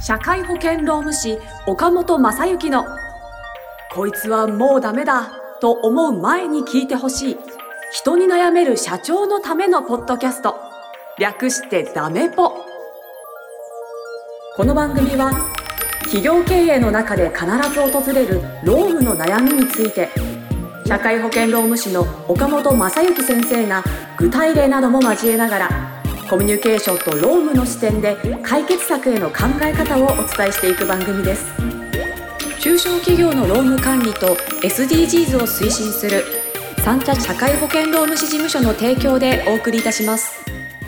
社会保険労務士岡本正幸のこいつはもうダメだと思う前に聞いてほしい人に悩める社長のためのポッドキャスト、略してダメポ。この番組は企業経営の中で必ず訪れる労務の悩みについて、社会保険労務士の岡本正幸先生が具体例なども交えながら、コミュニケーションと労務の視点で解決策への考え方をお伝えしていく番組です。中小企業の労務管理と SDGs を推進する三茶社会保険労務士事務所の提供でお送りいたします。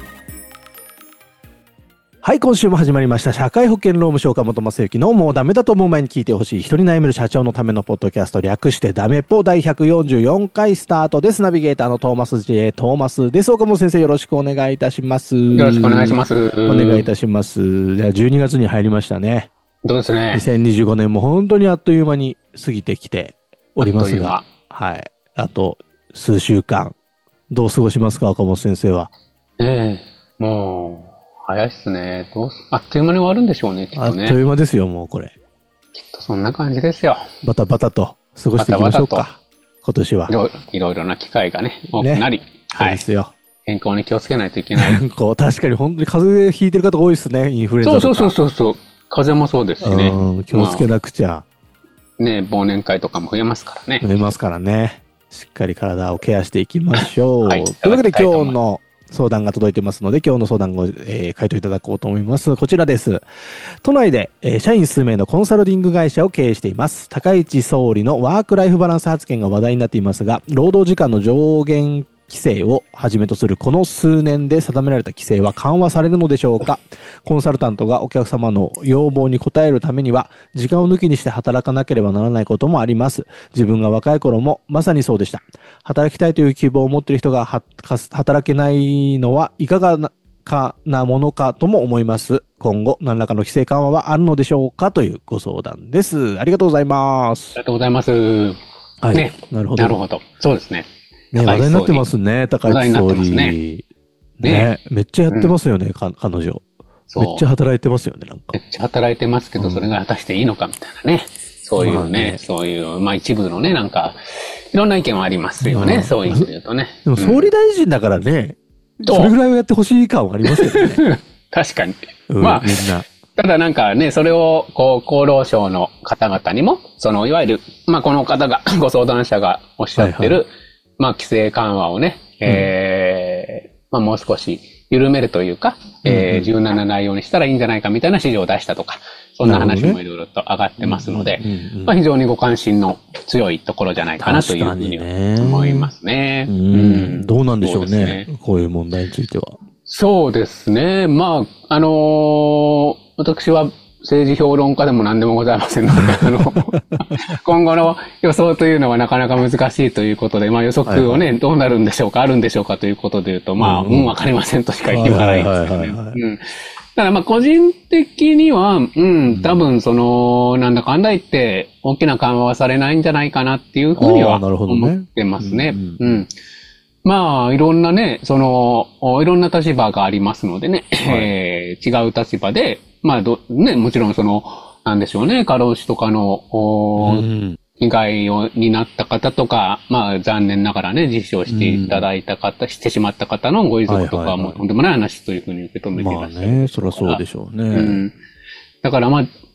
はい、今週も始まりました社会保険労務士岡本正幸のもうダメだと思う前に聞いてほしい人に悩める社長のためのポッドキャスト、略してダメポ第144回スタートです。ナビゲーターのトーマス J トーマスです。岡本先生、よろしくお願いいたします。 よろしくお願いします。 お願いいたします。じゃあ12月に入りましたね。 そうですね。 2025年も本当にあっという間に過ぎてきておりますが、はい、あと数週間どう過ごしますか、岡本先生は。 もう早いっすね。あっという間に終わるんでしょうね、きっとね。 あっという間ですよ、もうこれ。 きっとそんな感じですよ。 バタバタと過ごしていきましょうか。バタバタ今年は。 いろいろな機会がね、多くなり。 はい。そうですよ。 健康に気をつけないといけない。 確かに本当に風邪ひいてる方多いですね、インフルエンザとか。 そう。風邪もそうですしね。 気をつけなくちゃ。 ね、忘年会とかも増えますからね。 増えますからね。しっかり体をケアしていきましょう。はい。というわけで今日の相談が届いてますので、今日の相談を、回答いただこうと思います。こちらです。都内で、社員数名のコンサルティング会社を経営しています。高市総理のワークライフバランス発言が話題になっていますが、労働時間の上限規制をはじめとするこの数年で定められた規制は緩和されるのでしょうか。コンサルタントがお客様の要望に応えるためには時間を抜きにして働かなければならないこともあります。自分が若い頃もまさにそうでした。働きたいという希望を持っている人が働けないのはいかがなものかとも思います。今後何らかの規制緩和はあるのでしょうか、というご相談です。ありがとうございます。 ありがとうございます。 はい。ね、なるほど。 そうですね。 ね、話題になってますね、高市総理。ね、めっちゃやってますよね、彼女。めっちゃ働いてますよね、なんか。 めっちゃ働いてますけど、それが果たしていいのかみたいなね。そういうね、そういう、一部のね、なんか、いろんな意見はありますよね、そういう意味で言うとね。 でも総理大臣だからね、それぐらいはやってほしい感はありますよね。 確かに。 みんな。 ただなんかね、それを、厚労省の方々にも、いわゆる、この方が、ご相談者がおっしゃってる、規制緩和をね、もう少し緩めるというか、柔軟な内容にしたらいいんじゃないかみたいな指示を出したとか、そんな話もいろいろと上がってますので、非常にご関心の強いところじゃないかなというふうに思いますね。 どうなんでしょうね、こういう問題については。 そうですね。私は政治評論家でも何でもございませんので、今後の予想というのはなかなか難しいということで、予測をね、どうなるんでしょうか、あるんでしょうかということで言うと、わかりませんとしか言いようがないですよね。ただ個人的には、多分なんだかんだ言って大きな緩和はされないんじゃないかなっていうふうには思ってますね。いろんなね、いろんな立場がありますのでね、違う立場で、もちろんなんでしょうね、過労死とかの、被害になった方とか、残念ながらね、実施をしていただいた方、してしまった方のご遺族とかはもうとんでもない話というふうに受け止めていらっしゃる。 そりゃそうでしょうね。 だから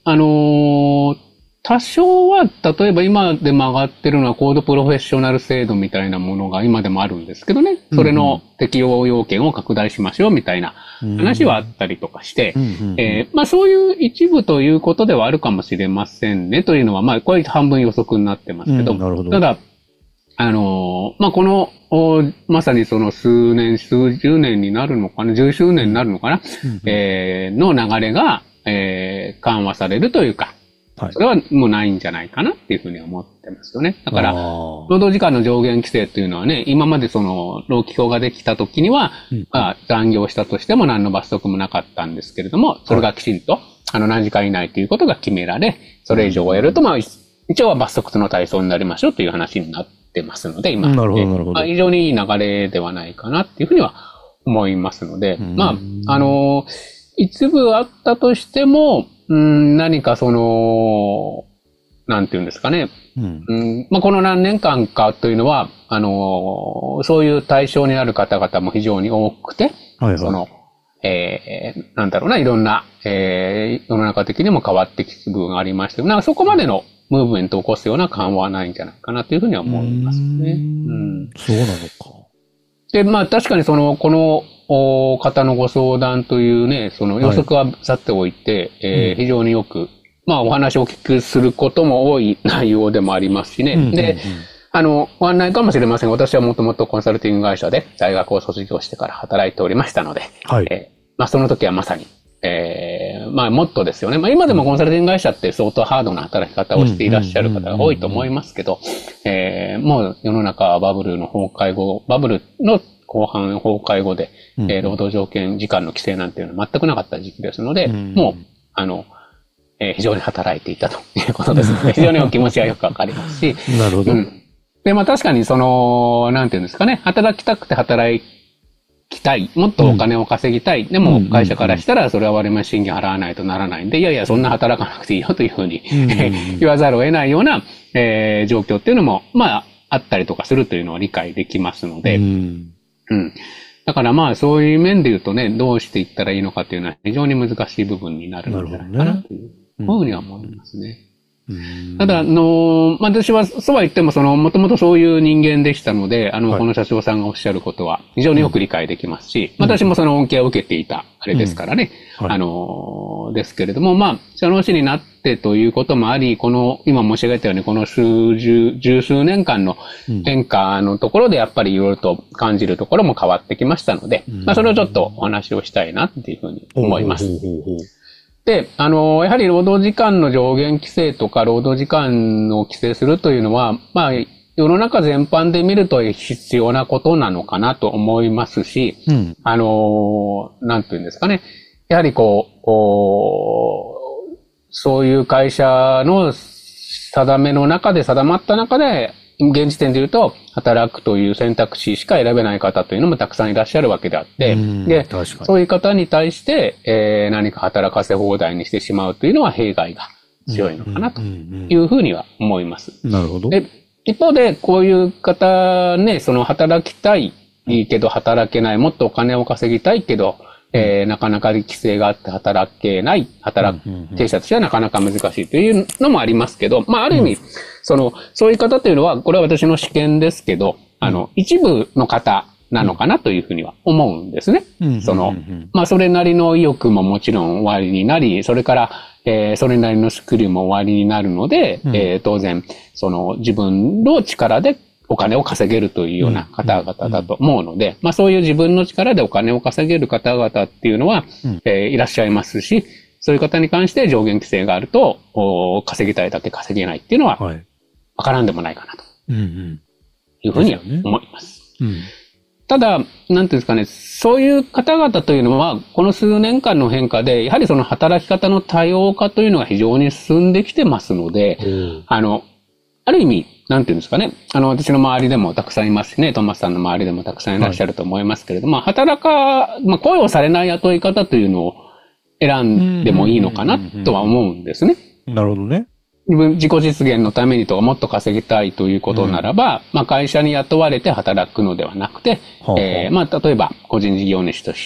多少は、例えば今でも上がってるのはコードプロフェッショナル制度みたいなものが今でもあるんですけどね、それの適用要件を拡大しましょうみたいな話はあったりとかして、そういう一部ということではあるかもしれませんねというのは、これ半分予測になってますけど、ただ、この、まさに数年、数十年になるのかな、十数年になるのかな、の流れが、緩和されるというか、それはもうないんじゃないかなっていうふうに思ってますよね。だから、労働時間の上限規制っていうのはね、今まで労基法ができた時には、残業したとしても何の罰則もなかったんですけれども、それがきちんと、何時間以内ということが決められ、それ以上をやると、一応は罰則の対象になりましょうという話になってますので、今。 なるほど、なるほど。 非常にいい流れではないかなっていうふうには思いますので、一部あったとしても、 何かなんていうんですかね。まあ、この何年間かというのは、そういう対象になる方々も非常に多くて、はいはい、なんだろうな、いろんな、世の中的にも変わってきた部分がありまして、なんかそこまでのムーブメントを起こすような感はないんじゃないかなというふうには思いますね。 そうなのか。 で、まあ確かにこの方のご相談というね、その予測はさておいて、非常によく、まあお話をお聞きすることも多い内容でもありますしね。で、ご案内かもしれませんが、私はもともとコンサルティング会社で大学を卒業してから働いておりましたので、はい、まあその時はまさに、まあもっとですよね。まあ今でもコンサルティング会社って相当ハードな働き方をしていらっしゃる方が多いと思いますけど、もう世の中はバブルの崩壊後、バブルの後半崩壊後で、労働条件時間の規制なんていうのは全くなかった時期ですので、もう、非常に働いていたということですので、非常にお気持ちはよくわかりますし、 なるほど。 で、まあ確かになんていうんですかね、働きたくて働きたい、もっとお金を稼ぎたい、でも会社からしたらそれは割増賃金払わないとならないんで、いやいや、そんな働かなくていいよというふうに言わざるを得ないような、状況っていうのも、まあ、あったりとかするというのは理解できますので、だからまあそういう面で言うとね、どうしていったらいいのかというのは非常に難しい部分になるんじゃないかなというふうには思いますね。ただ、まあ、私は、そうは言っても、もともとそういう人間でしたので、この社長さんがおっしゃることは非常によく理解できますし、私もその恩恵を受けていた、あれですからね、ですけれども、まあ、社労士になってということもあり、今申し上げたように、この十数年間の変化のところで、やっぱりいろいろと感じるところも変わってきましたので、まあ、それをちょっとお話をしたいなっていうふうに思います。で、やはり労働時間の上限規制とか、労働時間を規制するというのは、まあ、世の中全般で見ると必要なことなのかなと思いますし、なんていうんですかね。やはりそういう会社の定まった中で、現時点で言うと、働くという選択肢しか選べない方というのもたくさんいらっしゃるわけであって、で、そういう方に対して、何か働かせ放題にしてしまうというのは弊害が強いのかなというふうには思います。 なるほど。 で、一方で、こういう方ね、働きたいけど働けない、もっとお金を稼ぎたいけど、なかなか規制があって働けない、経営者としてはなかなか難しいというのもありますけど、まあ、ある意味、そういう方というのは、これは私の試験ですけど、一部の方なのかなというふうには思うんですね。まあ、それなりの意欲ももちろん終わりになり、それから、それなりのスキルも終わりになるので、当然、自分の力でお金を稼げるというような方々だと思うので、まあそういう自分の力でお金を稼げる方々っていうのは、いらっしゃいますし、そういう方に関して上限規制があると、稼ぎたいだけ稼げないっていうのは、わからんでもないかなというふうには思います。ただ、なんていうんですかね、そういう方々というのは、この数年間の変化で、やはりその働き方の多様化というのが非常に進んできてますので、ある意味、なんていうんですかね。私の周りでもたくさんいますしね、トーマスさんの周りでもたくさんいらっしゃると思いますけれども、雇用されない雇い方というのを選んでもいいのかなとは思うんですね。 なるほどね。 自己実現のためにとかもっと稼ぎたいということならば、まあ会社に雇われて働くのではなくて、まあ例えば個人事業主として、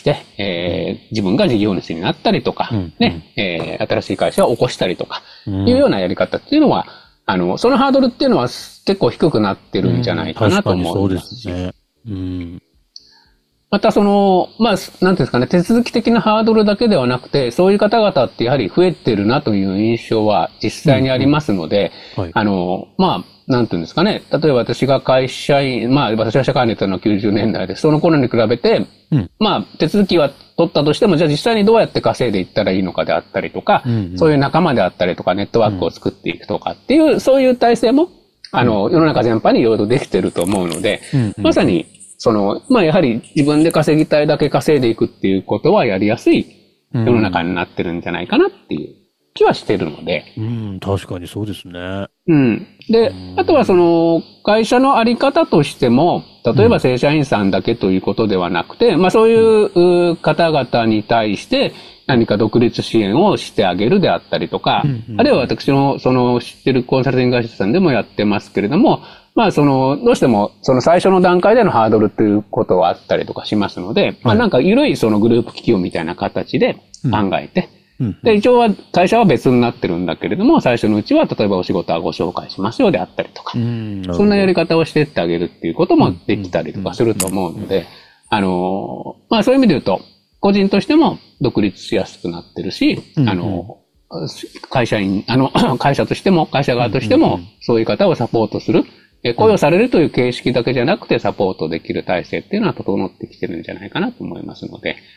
自分が事業主になったりとか、ね、新しい会社を起こしたりとか、いうようなやり方っていうのは、そのハードルっていうのは結構低くなってるんじゃないかなと思いますし。そうですね。またまあ、なんていうんですかね、手続き的なハードルだけではなくて、そういう方々ってやはり増えてるなという印象は実際にありますので、まあ、なんていうんですかね、例えば私が会社員、まあ、私は社会に出たのは90年代で、その頃に比べて、まあ、手続きは取ったとしても、じゃあ実際にどうやって稼いでいったらいいのかであったりとか、そういう仲間であったりとか、ネットワークを作っていくとかっていう、そういう体制も、世の中全般にいろいろできてると思うので、まさに、まあ、やはり自分で稼ぎたいだけ稼いでいくっていうことはやりやすい世の中になってるんじゃないかなっていう気はしてるので。 確かにそうですね。 で、あとは会社のあり方としても、 例えば正社員さんだけということではなくて、まあそういう方々に対して何か独立支援をしてあげるであったりとか、あるいは私のその知ってるコンサルティング会社さんでもやってますけれども、まあどうしてもその最初の段階でのハードルということはあったりとかしますので、まあなんか緩いそのグループ企業みたいな形で考えて、で、一応は会社は別になってるんだけれども、最初のうちは例えばお仕事はご紹介しますよであったりとか、そんなやり方をしていってあげるっていうこともできたりとかすると思うので、まあそういう意味で言うと、個人としても独立しやすくなってるし、会社員、会社としても、会社側としても、そういう方をサポートする、雇用されるという形式だけじゃなくてサポートできる体制っていうのは整ってきてるんじゃないかなと思いますので、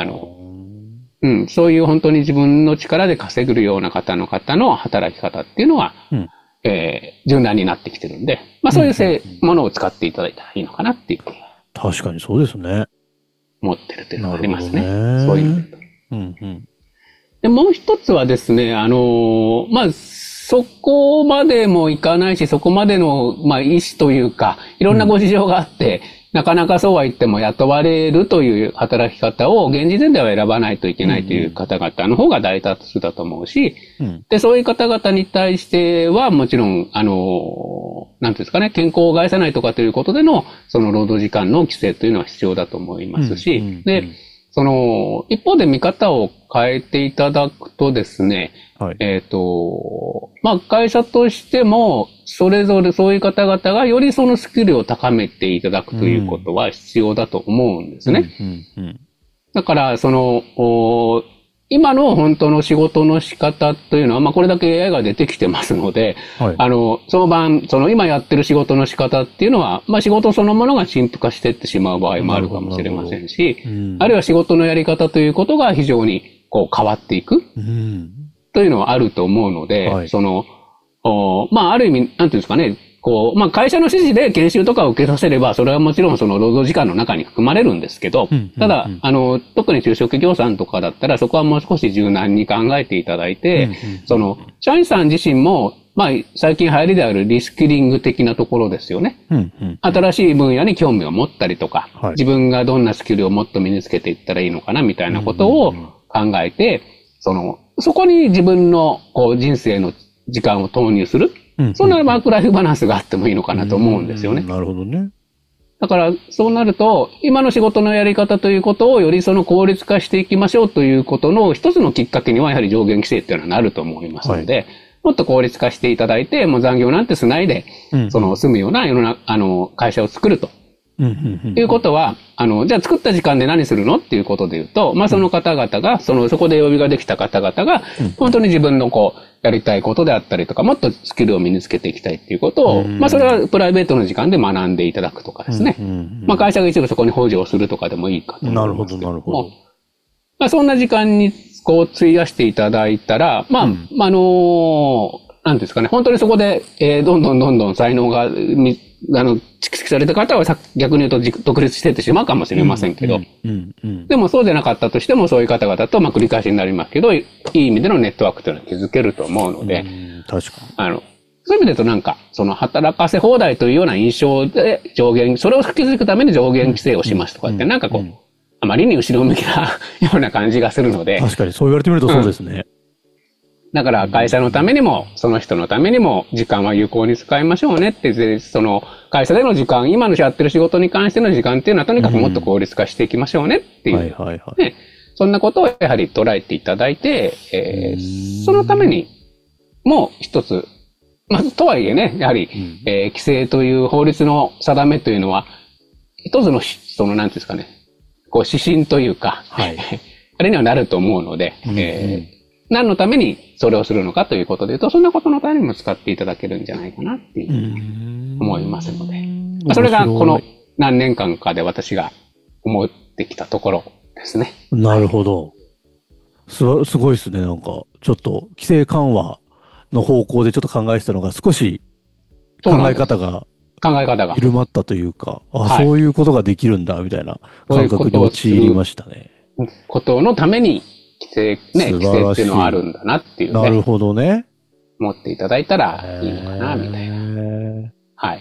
そういう本当に自分の力で稼ぐような方の働き方っていうのは、柔軟になってきてるんで、まあそういうものを使っていただいたらいいのかなっていうふうに。 確かにそうですね。 思ってるというのがありますね。そういう。で、もう一つはですね、まあ、そこまでもいかないし、そこまでの、まあ、意思というか、いろんなご事情があって、なかなかそうは言っても雇われるという働き方を現時点では選ばないといけないという方々の方が大多数だと思うし、で、そういう方々に対してはもちろん、なんていうんですかね、健康を害さないとかということでの、その労働時間の規制というのは必要だと思いますし、で、一方で見方を変えていただくとですね、まあ、会社としても、それぞれそういう方々がよりそのスキルを高めていただくということは必要だと思うんですね。だから、今の本当の仕事の仕方というのは、まあ、これだけ AI が出てきてますので、今やってる仕事の仕方っていうのは、まあ、仕事そのものが陳腐化していってしまう場合もあるかもしれませんし、あるいは仕事のやり方ということが非常に変わっていく。というのはあると思うので、まあ、ある意味、なんていうんですかね、まあ、会社の指示で研修とかを受けさせれば、それはもちろんその労働時間の中に含まれるんですけど、ただ、特に中小企業さんとかだったら、そこはもう少し柔軟に考えていただいて、社員さん自身も、まあ、最近流行りであるリスキリング的なところですよね。新しい分野に興味を持ったりとか、自分がどんなスキルをもっと身につけていったらいいのかな、みたいなことを考えて、そこに自分の人生の時間を投入する。そんなワークライフバランスがあってもいいのかなと思うんですよね。 なるほどね。 だから、そうなると、今の仕事のやり方ということをより効率化していきましょうということの一つのきっかけには、やはり上限規制っていうのはなると思いますので、もっと効率化していただいて、もう残業なんてしないで、住むような会社を作ると。いうことは、じゃあ作った時間で何するのっていうことで言うと、まあその方々が、そこで予備ができた方々が、本当に自分のやりたいことであったりとか、もっとスキルを身につけていきたいっていうことを、まあそれはプライベートの時間で学んでいただくとかですね。まあ会社が一部そこに補助をするとかでもいいかと思いますけども。なるほど。まあそんな時間に費やしていただいたら、まあ、なんですかね、本当にそこで、どんどん才能が、蓄積された方は逆に言うと独立してってしまうかもしれませんけど、でもそうじゃなかったとしてもそういう方々と、まあ繰り返しになりますけど、いい意味でのネットワークというのは築けると思うので、 確かに。 そういう意味で言うとなんか、働かせ放題というような印象でそれを築くために上限規制をしますとかって、なんかあまりに後ろ向きなような感じがするので。 確かに、そう言われてみるとそうですね。 だから会社のためにも、その人のためにも時間は有効に使いましょうねって、会社での時間、今のやってる仕事に関しての時間っていうのはとにかくもっと効率化していきましょうねっていう。そんなことをやはり捉えていただいて、そのためにもう一つ、まずとはいえね、やはり、規制という法律の定めというのは、一つの、なんていうんですかね、指針というか、あれにはなると思うので、何のためにそれをするのかということで言うと、そんなことのためにも使っていただけるんじゃないかなっていう思いますので、それがこの何年間かで私が思ってきたところですね。 なるほど。すごいですね。なんか、ちょっと規制緩和の方向でちょっと考えてたのが少し考え方が緩まったというか、そういうことができるんだみたいな感覚に陥りましたね。 ことのために規制っていうのはあるんだなっていうね。 なるほどね。 思っていただいたらいいのかな、みたいな。はい。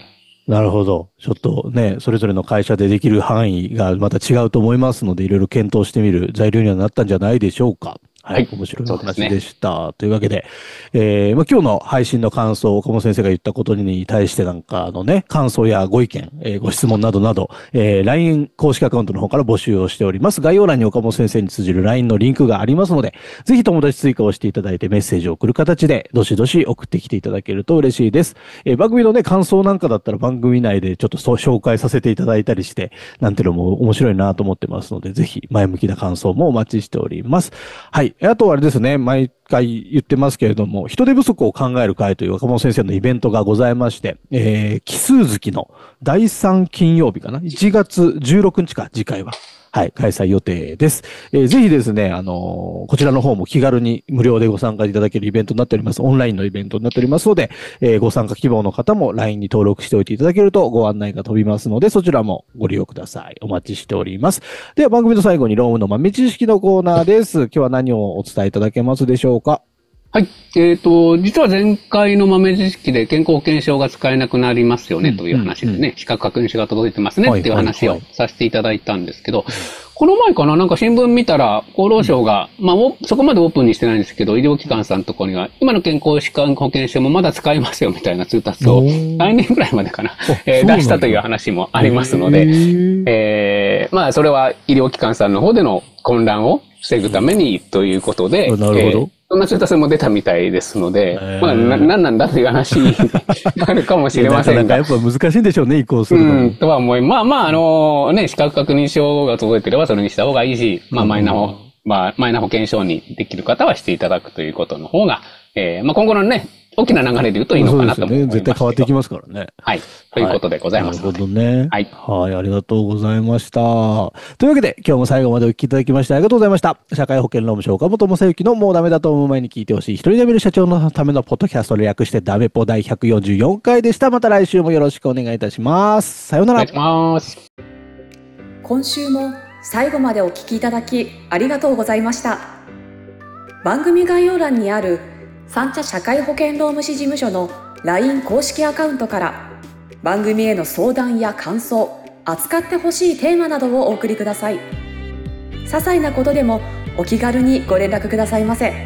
なるほど。ちょっとね、それぞれの会社でできる範囲がまた違うと思いますので、いろいろ検討してみる材料にはなったんじゃないでしょうか。はい。面白いお話でした。というわけで、今日の配信の感想、岡本先生が言ったことに対してなんかのね、感想やご意見、ご質問などなど、LINE 公式アカウントの方から募集をしております。概要欄に岡本先生に通じる LINE のリンクがありますので、ぜひ友達追加をしていただいてメッセージを送る形で、どしどし送ってきていただけると嬉しいです。番組のね、感想なんかだったら番組内でちょっと紹介させていただいたりして、なんていうのも面白いなと思ってますので、ぜひ前向きな感想もお待ちしております。はい。あとはあれですね、毎回言ってますけれども、人手不足を考える会という若者先生のイベントがございまして、奇数月の第3金曜日かな ?1 月16日か、次回は。はい、開催予定です。ぜひですね、こちらの方も気軽に無料でご参加いただけるイベントになっております。オンラインのイベントになっておりますので、ご参加希望の方も LINE に登録しておいていただけるとご案内が飛びますので、そちらもご利用ください。お待ちしております。では番組の最後にロームの豆知識のコーナーです。今日は何をお伝えいただけますでしょうか？ はい。実は前回の豆知識で健康保険証が使えなくなりますよねという話でね、資格確認書が届いてますねっていう話をさせていただいたんですけど、この前かな、なんか新聞見たら厚労省が、まあそこまでオープンにしてないんですけど、医療機関さんのところには、今の健康疾患保険証もまだ使えますよみたいな通達を来年くらいまでかな、出したという話もありますので、まあそれは医療機関さんの方での混乱を防ぐためにということで、 なるほど。 そんな通達も出たみたいですので、まあ、何なんだという話になるかもしれませんが。 なかなかやっぱ難しいんでしょうね、移行するの。 とは思い、まあ、ね、資格確認書が届いてればそれにした方がいいし、まあ、マイナ保険証にできる方はしていただくということの方が、まあ、今後のね、大きな流れで言うといいのかなと思います。 そうですね。絶対変わっていきますからね。 はい。ということでございます。 なるほどね。 はい。 はい。ありがとうございました。というわけで、今日も最後までお聞きいただきましてありがとうございました。社会保険労務省岡本正幸のもうダメだと思う前に聞いてほしい一人で見る社長のためのポッドキャストで略してダメポ第144回でした。また来週もよろしくお願いいたします。さようなら。 お願いします。 今週も最後までお聞きいただきありがとうございました。番組概要欄にある三茶社会保険労務士事務所の LINE 公式アカウントから番組への相談や感想、扱ってほしいテーマなどをお送りください。些細なことでもお気軽にご連絡くださいませ。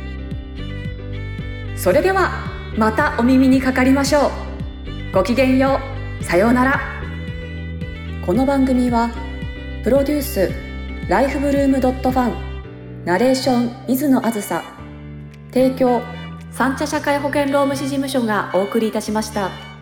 それではまたお耳にかかりましょう。ごきげんよう。さようなら。この番組はプロデュースライフブルームドットファン、ナレーション水野あずさ、提供三茶社会保険労務士事務所がお送りいたしました。